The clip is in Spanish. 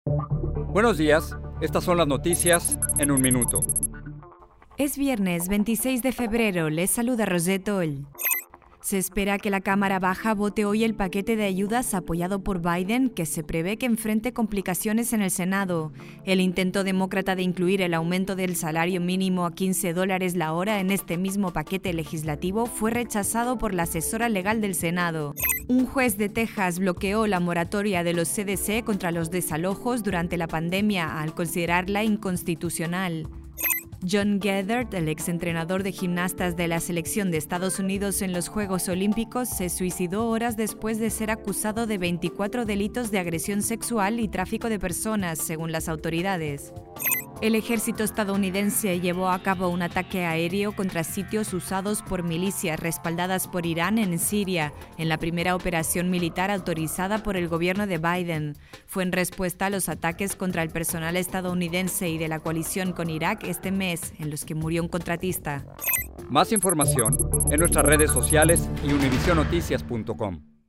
Buenos días, estas son las noticias en un minuto. Es viernes 26 de febrero, les saluda Rosette Oll. Se espera que la Cámara Baja vote hoy el paquete de ayudas apoyado por Biden, que se prevé que enfrente complicaciones en el Senado. El intento demócrata de incluir el aumento del salario mínimo a $15 la hora en este mismo paquete legislativo fue rechazado por la asesora legal del Senado. Un juez de Texas bloqueó la moratoria de los CDC contra los desalojos durante la pandemia al considerarla inconstitucional. John Gethert, el exentrenador de gimnastas de la selección de Estados Unidos en los Juegos Olímpicos, se suicidó horas después de ser acusado de 24 delitos de agresión sexual y tráfico de personas, según las autoridades. El ejército estadounidense llevó a cabo un ataque aéreo contra sitios usados por milicias respaldadas por Irán en Siria, en la primera operación militar autorizada por el gobierno de Biden. Fue en respuesta a los ataques contra el personal estadounidense y de la coalición con Irak este mes, en los que murió un contratista. Más información en nuestras redes sociales y univisionoticias.com.